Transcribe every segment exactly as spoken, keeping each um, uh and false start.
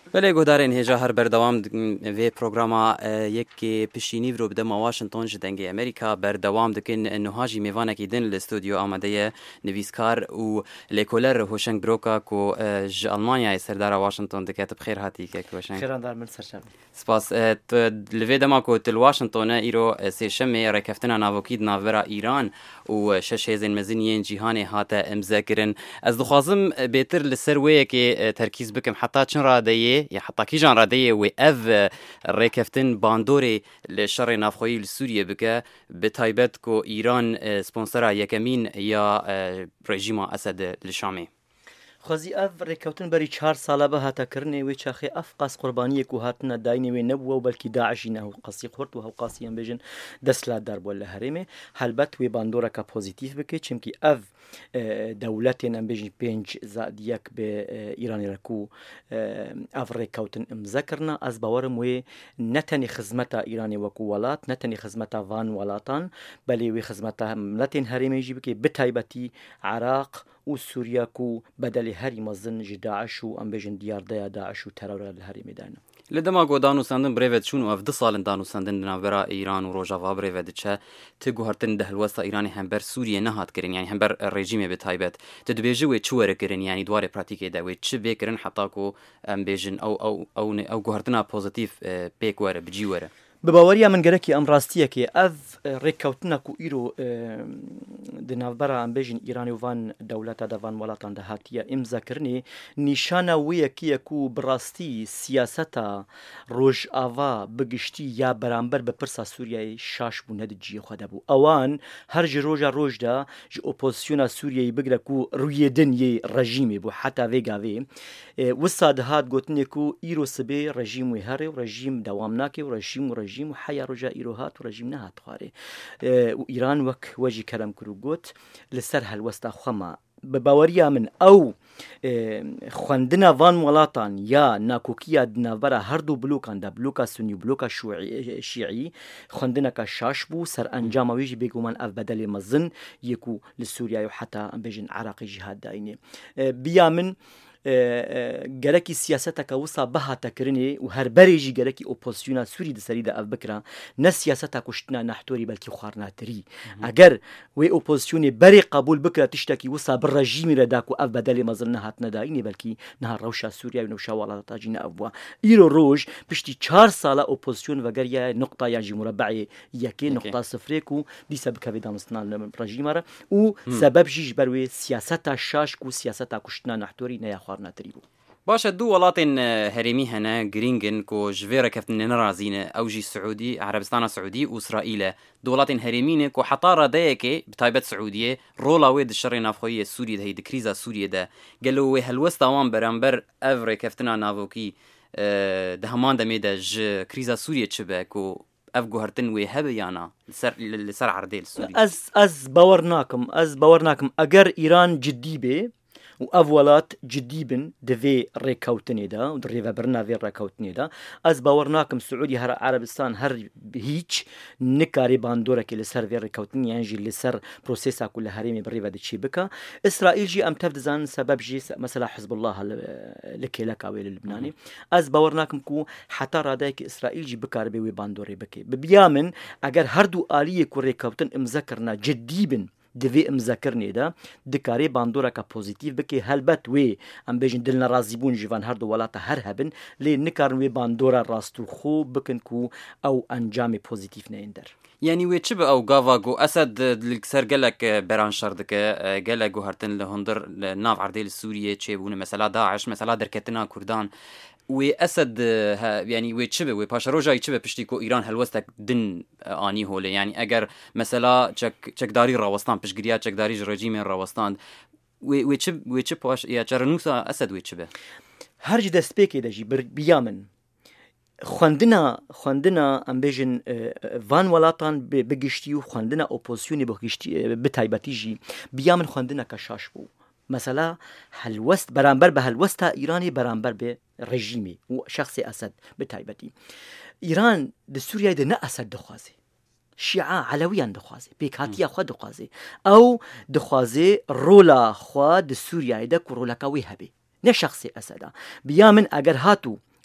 بله گودارین هجا هر بردوام وی پروگراما یکی پشینی رو بدم واشنطن جدنگی امریکا بردوام دکن نهاجی میوانه کی دن الاستودیو آماده نویسکار و لیکولر هوشنگ بروکا کو ج آلمانیا سردار واشنطن دکات بخیر هاتی که هوشنگ خیران دار من سرشم سپاس لوی دما کو تل واشنطن ایرو سیشم رکفتنا ناوکید ناورا ایران و شش هزین مزنین جهان هات امذاکرن از دخوازم بهتر لسروی که ترکیز بکم حتی چن رادیه یا حتی کی جان رادیه و اف رکفتن باندوری لشر نافخوی لسوریه بکه به تایبت کو ایران سپانسر یکمین یا رژیم اسد لشامی خوازی اف ریکوتن بری چهار ساله به هاتا کرنه و چاخی اف قاس قربانی کو هاتنا داینه و نبوه و بلکی داعشی نه قاسی خورد و قاسی ام بجن دسلات در بوله هرمه حلبت و باندورا کا پوزیتیف بکه چمکی اف دولتین ام بجن پنج زاد یک به ایرانی رکو اف ریکوتن ام ذکرنا از باورم و نتنی خدمت ایرانی وکو ولات نتنی خدمت وان ولاتان بلی و خدمت ملتین هرمه جی بکه بتایبتی عراق و سوریا کو بدل هری مزن ج داعش و ام بجن دیار دیا داعش و ترور الهری میدانه لدما گودانو سندن بریوت شون و افد سالن دانو سندن ناورا ایران و روجاوا بریوت چه تگو هرتن ده الوسط ایرانی هم بر سوریه نهات کرن یعنی هم بر رژیم به تایبت تدبیجه و چوره کرن یعنی دواره پراتیک ده و چه بکرن حتی کو ام بجن او او او او گوهرتنا پوزیتیف بیک وره بجی وره بباوریا من گرکی ام راستیه که اف ریکوتنا کو ایرو د ناوبرا ام بجن ایرانی وان دولت د وان ولاتان ده هاتیه امضا کرنی نشانه وی کی کو براستی سیاستا روج اوا بگشتی یا برانبر به پرسا سوریه شاش بو ند جی خود بو اوان هر ج روجا روج دا ج اپوزیسیون سوریه بگره کو روی دن ی رژیم بو حتی وگاوی وساد هات گوتنی کو ایرو سبی رژیم و هر رژیم دوام ناکی و رژیم رژیم و حیا رجا ایروهات و رژیم نهات خواره و ایران وک وجی کلام کرو گوت لسر هالوستا خما بباوریا من او خواندنا وان ولاتان یا ناکوکیا دنابرا هر دو بلوکان دا بلوکا سنی بلوکا شیعی شیعی خواندنا کا شاش بو سر انجام ویجی بگومان اف بدل مزن یکو لسوریا و حتی بجن عراقی جهاد داینه بیا من گرکی سیاست کا وسا بها تکرنی و هر بریجی گرکی اپوزیسیون سوری د سری د اف بکرا نه سیاست کشتنا نحتوری بلکی خارناتری اگر و اپوزیسیون بری قبول بکرا تشتکی وسا بر رژیم را داکو اف بدل مزل نهات نداینی بلکی نه روشا سوریا و نوشا ولات تاجین ابوا ایرو روج پشتی چهار ساله اپوزیسیون و گریا نقطه یا مربع یکی نقطه صفر کو دی سبب کودانستان رژیم را و سبب جیج بروی سیاست شاش کو سیاست کشتنا نحتوری نه باشه دو ولاتن هرمي هنا جرينجن كو جفيرا كفتن نرازينه اوجي سعودي عربستان سعودي واسرائيل دولاتن هرمينه كو حطاره ديكي بتايبت سعوديه رولا ويد الشر نافخويه سوريا ده هيد كريزا سوريا ده قالوا وي هالوستا وان برامبر افري كفتنا نافوكي ده همان ده ميدا ج كريزا سوريا تشبه كو افغو هرتن وي هبيانا لسر لسر عرديل سوريا از از باورناكم از باورناكم اگر ايران جدي به و اولات جدی بن دوی ریکوتنی دا و دریو برناوی ریکوتنی دا از باورناکم سعودی هر عربستان هر هیچ نکاری باندوره که لسر وی ریکوتنی یعنی جی لسر پروسیسا کل هریمی بریو دا چی بکا اسرائیل جی ام تفدزان سبب جی مثلا حزب الله لکی لکاوی لبنانی از باورناکم کو حتی راده که اسرائیل جی بکار بیوی باندوره بکی ببیامن اگر هر دو آلیه که ریکوتن امذکرنا جدی بن دوی امذکرنی دا دکاری باندورا کا پوزیتیو بکی هلبت وی ام بجن دلنا رازیبون جوان هر دو ولاتا هر هبن لی نکارن وی باندورا راستو خوب بکن کو او انجام پوزیتیو نیندر يعني ويتشب او غافا جو اسد الكسر قالك بران شردك قالك هرتن لهندر ناف عرديل السوريه تشيبون مثلا داعش مثلا دركتنا كردان واسد يعني ويتشب وباشروجا يتشب بشتيكو ايران هلوستك دن اني هول يعني اگر مثلا تشك تشك داري راوستان بشغريا تشك داري رژیم راوستان ويتشب ويتشب باش يا چرنوسا اسد ويتشب هرج دست بيكي دجي بيامن خواندنا خواندنا ام بيجن وان ولاتان بگشتي و خواندنا اپوزيسيوني بگشتي بتايبتي جي بيامن خواندنا كشاش بو مثلا هلوست برانبر به هلوستا ایرانی برانبر به رژیمی و شخص اسد بتايبتي ایران د سوریا د نه اسد دخوازه شیعه علویان دخوازه بیکاتیا خود دخوازه او دخوازه رولا خود سوریا د کورولا کوي هبه نه شخص اسد بیا من اگر هاتو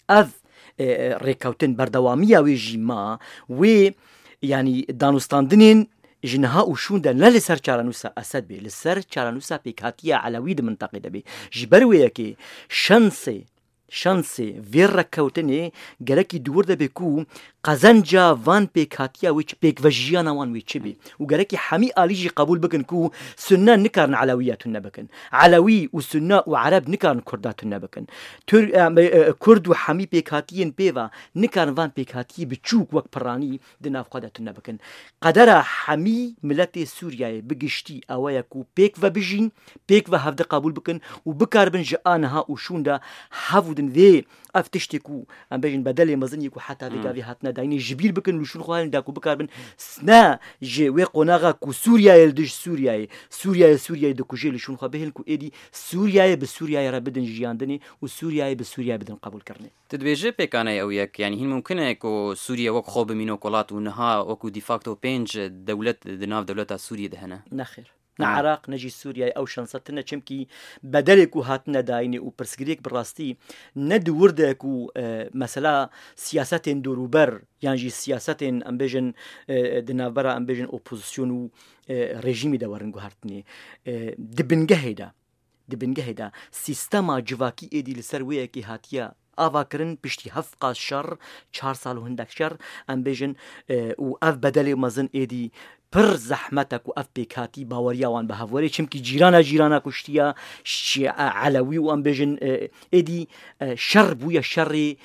ئەف ڕێککەوتن بەردەوامیە وێژی ما وێ ینی دانوستاندنên ji niha û şûn de ne li ser çarenûsa Esed bê li ser çarenûsa pêkhatiya Elewî di mintaqê de bê ji ber wê yekê şansê şansê vê rekewtinê gerekî dûr de bê ku qezenca van pêkhatiya wê pêkvejiyana wan wê çi bê û gerekî hemî alî jî qebûl bikin ku sunne nikarin Elewîya tune bikin Elewî û sunne û Ereb nikarin Kurda tune bikin Kurd û hemî pêkhatiyên pêva nikarin van pêkhatiyê biçûk wek piranî di nav xwe de tune bikin qedera hemî miletê Sûriyayê bi giştî ew ye ku pêk vebijîn pêk ve hevdê qebûl bikin û bikaribin ji a niha û şûn de hev din vê ev tiştê ku em bêjin bedelê mezinî ku heta vê gavî hatine dayînê ji bîr bikin lûşûn xwe da ku bikaribin ne ji wê qonaxa ku Sûriyayê li dij Sûriyayê Sûriyayê Sûriyayê dikujê lûşûn xwe bihêlin ku êdî Sûriyayê bi Sûriyayê re bidin jiyandinê û Sûriyayê bi Sûriyayê bidin qebûlkirinê. Tu dibêje pêkanaya ew yek yanî hîn mumkin e ku Sûriye wek xwe bimîne kolat û niha wekû de facto pênc dewlet di nav dewleta Sûriyê de hene? Nexêr. Ne Iraq ne jî Sûriyayê ew şansa tune çimkî bedelê ku hatine dayînê û pirsgirêk bi rastî ne di wir de ku mesela siyasetên dorûber yan jî siyasetên em bêjin di navbera em bêjin opozîsyon û rejîmê de werin guhertinê di bingehê de di bingehê de sîstema civakî êdî li ser wê yekê hatiye avakirin piştî heft qas şer çar sal û hindek şer em bêjin û ev bedelê mezin êdî pir zehmete ku ev pêkhatî baweriya wan bi hev werê çimkî cîrana cîrana kuştiya Elewî û em bêjin êdî şer bûye şerê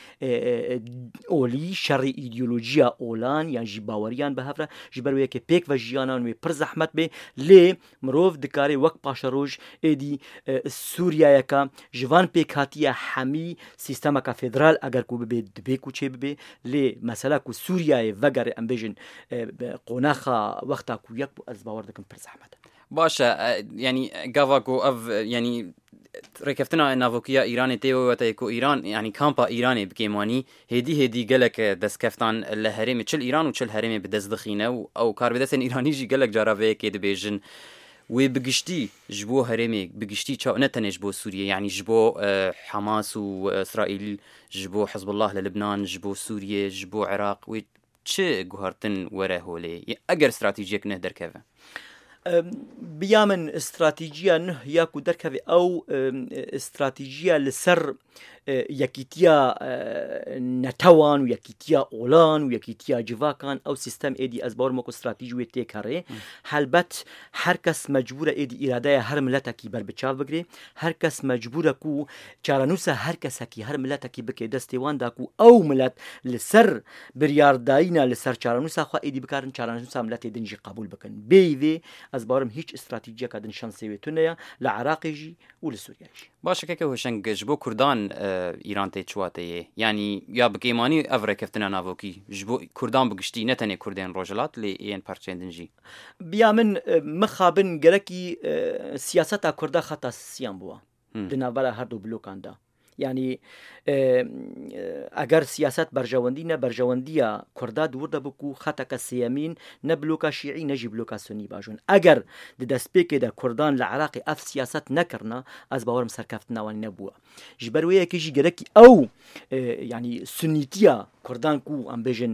olî şerê îdeolojiya olan yan jî baweriyan bi hev re ji ber wê yekê pêk ve jiyanan wê pir zehmet bê lê mirov dikarê wek paşeroj êdî Sûriyayeka ji van pêkhatiya hemî sîstemeka federal eger ku bibe dibê ku çê bibe lê mesela ku Sûriyayê vegerê em bêjin qonaxa wexta ku yek bû ez bawer dikim pir zehmet e. Baş e yanî gava ku ev yanî rêkeftina navokiya Îranê tê wete ku Îran yanî kampa Îranê bi kêmanî hêdî hêdî gelek destkeftan li herêmê çil Îran û çil herêmê bi dest dixîne û ew karbidestên Îranî jî gelek cara vê yekê dibêjin wê bi giştî ji bo herêmê bi giştî ne tenê ji bo Sûriye yanî ji bo Hemas û İsraîl ji bo Hizbullah li Libnan ji bo Sûriye ji bo Iraq wê çi guhartin were holê eger stratejiyek ne derkeve biya min stratêjiya nûh ya ku derkeve ew stratêjiya li ser yekîtiya netewan û yekîtiya olan û yekîtiya civakan ew sîstem êdî ez bawer me ku stratêjî wê têk here helbet her kes mecbûr e êdî îradeya her miletekî berbiçav bigire her kes mecbûr e ku çarenûsa her kesekî her miletekî bike destê wan da ku ew milet li ser biryardayîna li ser çarenûsa xwe êdî bikarin çarenûsa miletê din jî qebûl bikin bêyî vê ez bawerim hîç stratêjiyeka din şansê wê tune ye li Iraqê jî û li Sûriyeyê jî. Baş heke hoşeng ji bo Kurdan Îran tê çiwateyê yanî ya bi kêmanî ev rêkeftina navokî ji bo Kurdan bi giştî ne tenê Kurdên Rojhilat lê yên parçeyên din jî biya min mixabin gerekî siyaseta Kurda xeta siyan bûye di navbera her du blokan da yani eger siyaset berjewendî ne berjewendiya Kurda dûr de ku xeteke sêyemîn ne bloka şîî ne jî bloka Sunî bajûn eger di destpêkê de Kurdan li Iraqê ev siyaset nekirina ez bawerim serkeftina wan nebûye ji ber wê yekê jî gerekî ew yani Sunîtiya Kurdan ku em bêjin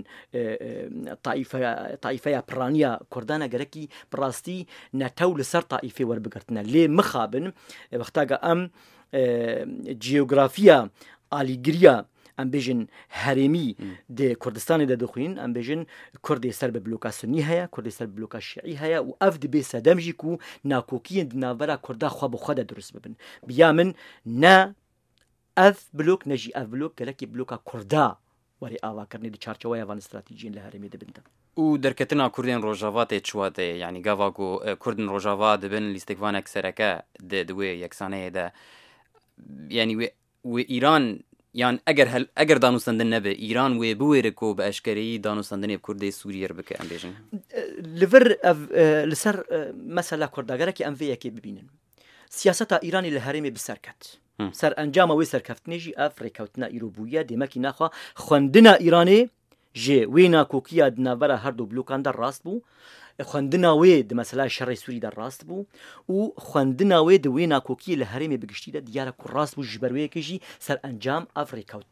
taîfeya piraniya Kurdan e gerekî bi rastî netew li ser taîfê werbigirtine lê mixabin wexta em جیوگرافیا آلیگریا ام بيجن هرمي د كردستان د دخوين ام بيجن كردي سر بلوكا سني هيا كردي سر بلوكا شيعي هيا و اف دي بي سدمجي كو ناكوكين د نافرا كردا خو بو خدا درس ببن بيامن نا اف بلوك نجي اف بلوك كلكي بلوكا كردا وري اوا كرني دي چارچوي وان استراتيجين لهرمي دبنت و درکتنا کردین روجاوات چواته یعنی گاواگو کردن روجاوات دبن لیستگوان اکثرکه د دوی یکسانه ده یعنی و, و ایران یان اگر هل اگر دانوستندن نبه ایران و بویرکو به اشکری دانوستندن کردی سوریه بک ام بیژن لور لسر مثلا کرداگره کی ام وی کی ببینن سیاست ایرانی لهرمی بسرکت سر انجام و سرکفتنیجی افریقاوتنا ایروبویا دمکی نخوا خوندنا ایرانی جه وینا کوکیا دناورا هر دو بلوکان در راست بو خوندنا وی د مثلا شر سوری در راست بو او خوندنا وی د وینا کوکی له هرمه بگشتي د دیاره کو راست بو جبروی کیجی سر انجام افریقاوتنا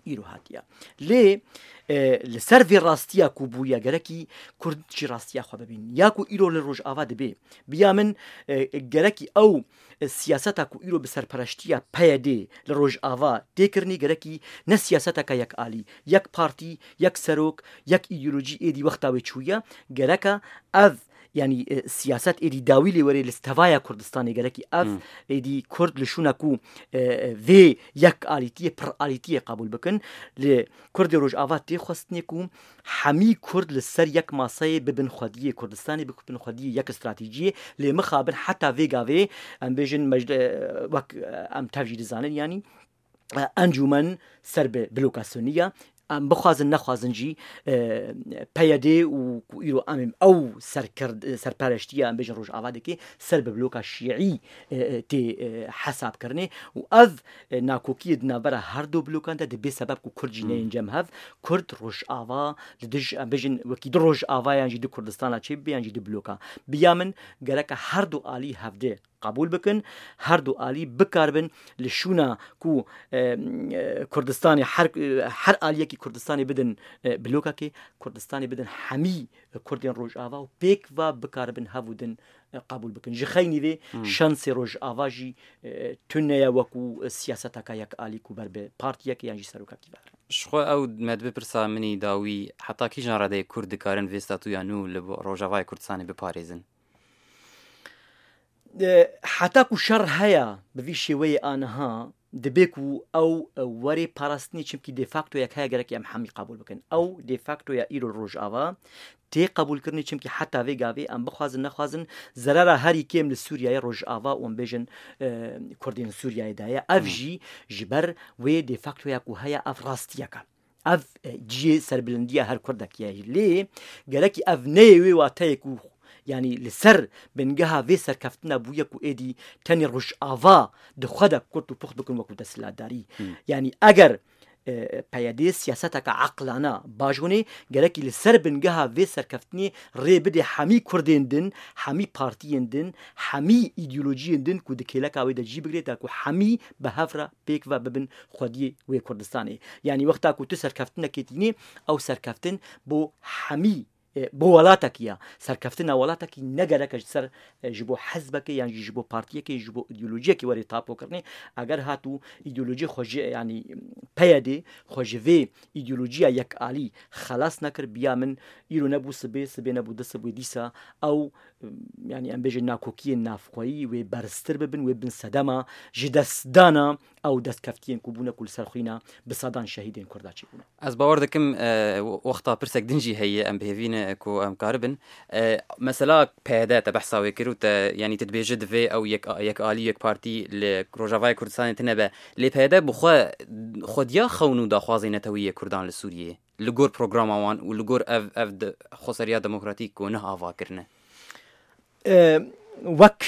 ئیرۆ هاتیە لێ لەسەر vê ڕاستیە کو بوویە گەرەکی کوردچی ڕاستیا خۆ ببین یاکو ئیرۆ لە ڕۆژئاوا دەبێ بیا من گەرەکی ئەو سیاسەتە کو ئیرۆ بەسەرپەرشتیە پەیە دێ لە ڕۆژئاوا تێکردنی گەرەکی نە سیاسەتەکە یەک ئالی یەک پارتی یەک سەرۆک یەک ئیدیۆلۆژی ئێدی وەختاوێ چوویە گەرەکە ئەv يعني سياسات ايدي داوي لي وري الاستوايا كردستاني قالك اف ايدي كرد لشونكو في يك اليتيه بر اليتيه قبول بكن لكرد روج افات تي خصنيكو حمي كرد للسر يك ماسي ببن خديه كردستاني ببن خديه يك استراتيجيه لمخابن حتى فيغافي ام بيجن مجد وك ام تفجير زانن يعني انجمن سرب بلوكاسيونيه ام بخوازن نخوازن جی پیاده و ایرو ام او سرکرد سرپرشتی ام بجن روش آواده که سر به بلوک شیعی تی حساب کرنه و از ناکوکی دنابره هر دو بلوکان ده به سبب کو کرد جینه انجام هف کرد روش آوا لدج ام بجن وکی در روش آوا یعنی دو کردستان چه بی یعنی دو بلوکا بیامن گرک هر دو عالی هفته قبول بکن هر دو عالی بکاربن لشونا کو کردستانی هر هر عالیه کی کردستانی بدن بلوکا کی کردستانی بدن حمی کردین روج آوا و پیک و بکاربن هفودن قبول بکن جخینی وی شانس روج آوا جی تنیا وکو سیاست کا یک عالی کو بر به پارتیا کی یعنی سروکا کی بر شخو او مد بپرسا منی داوی حتی کی جان راده کرد کارن وستاتو یا نو ل روجاوای کردستانی بپارێزن حتى كو شر هيا بفي شوية آنها دبيكو أو وري باراستني چمكي دي فاكتو يك هيا غيرك يا محمي قبول بكن أو دي فاكتو يا إيرو الروج آوا تي قبول كرني چمكي حتى في غافي أم بخوازن نخوازن زرارة هاري كيم لسوريا يا روج آوا وم بيجن كردين سوريا دايا أفجي جبر وي دي فاكتو يكو هيا أف راستيكا أف جي سربلندية هر كردك يا ليه غيرك أف نيوي واتايكو يعني لسر بنجها في سر كفتنا بويا كو ايدي تاني روش آوا دخدا كرتو بخ بكن وكو دسلا داري يعني اگر پیاده سیاستك عقلانه باجوني گرکی لسر بنجها في سر كفتني ري بدي حمي كردين دن حمي بارتيين دن حمي ايديولوجيين دن كو دكيلك او دجي بگريتا كو حمي بهفرا بيك و ببن خودي و كردستاني يعني وقتا كو تسر كفتنا كيتيني او سر كفتن بو حمي بو ولاتكيا سركفتنا ولاتكي نگرك سر جبو حزبك يعني جبو بارتيك جبو ايديولوجيك وري تابو كرني اگر هاتو ايديولوجي خوج يعني بيادي خوج في ايديولوجيا يك علي خلاص نكر بيا من يرو نبو سبي سبي نبو دسبو ديسا او يعني ام بيجي ناكوكي نافقوي و برستر ببن و بن صدما جدس دانا او دس كفتين كوبونا كل سرخينا بصدان شهيدين كرداچي بونا از باور دكم وقتا برسك دنجي هي ام بهيفين كو ام كاربن مثلا بهدا تبحثاوي كروت يعني تتبيجد في او يك يك الي يك بارتي لروجافاي كردستان تنبا لي بهدا بخو خوديا خونو داخوازي نتويه كردان لسوريا لغور بروجرام وان ولغور اف اف خسريا ديمقراطيك و نه اوا كرنه وەک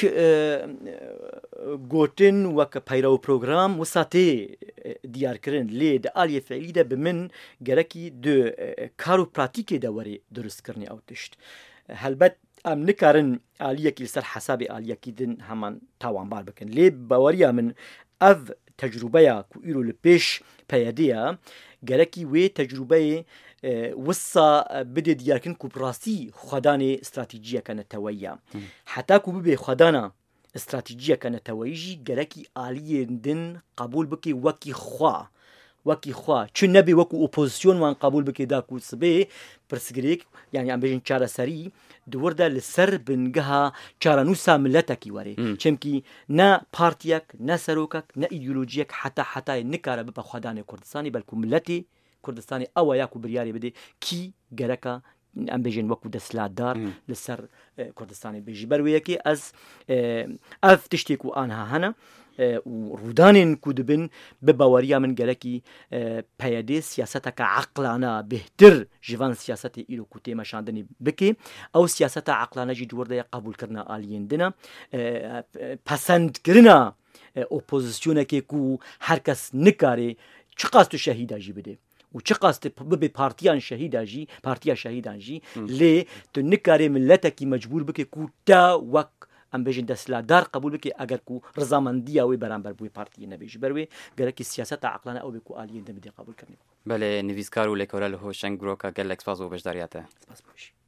گوتن وەک پەیرەو پرۆگرام وساتێ دیارکردن لێ دە ئالیە فعلیدە بمن گەرەکی دو کار و پراتیکێدا وەرێ دروستکردنی ئەو تشت هەلبەت ئەم نکارن ئالیەکی لەسەر حەسابی ئالیەکی دن هەمان تاوانبار بکەن لێ باوەریە من ئەv تەجروبەیە کو ئیرۆ لە پێش پەیەدەیە گەرەکی وێ تەجروبەیە وسا بدي دياركن كو براسي خداني استراتيجية كانت تويا حتى كو ببي خدانا استراتيجية كانت تويجي جركي آلية دن قبول بكي وكي خوا وكي خوا چون نبي وكو اوبوزيسيون وان قبول بكي دا كو سبي برسگريك يعني ام بيجن چارة سري دوردا لسر بنگها چارة نوسا ملتكي واري چمكي نا پارتيك نا سروكك نا ايديولوجيك حتى حتى نكاره ببا خداني كردستاني بلكو ملتي كردستاني أو ياكو برياري بدي كي جركا أم بيجين وكو دسلادار لسر كردستاني بيجي برويكي أز أف تشتيكو آنها هنا ورودانين كودبن بباوريا من جركي بيادي سياستك عقلنا بهتر جوان سياستي إلو كوتي مشاندني بكي أو سياستا عقلنا جي جوردا قبول كرنا آليين دنا پسند كرنا اوپوزيسيونكي كو هركس نكاري چقاستو شهيدا جي بده و چه قاست به پارتیان شهید آجی پارتیا شهید آجی لی تو نکاری ملت کی مجبور بکی کو تا وق ئەم بێژین دەسلادار قبول بکە ئەگەر و ڕزامەندیەوەی بەرامبەر بووی پارتی نەبێژی بەروێ گەرەکی سیاسەتە عقلانە ئەو بێک و ئالیە دەمەدی قبولکردنی بەڵێ نویسکار و لێکۆرە لە هۆشنگ گرۆکە گەلێک سپاس بۆ بەشداریاتە سپاس بۆشی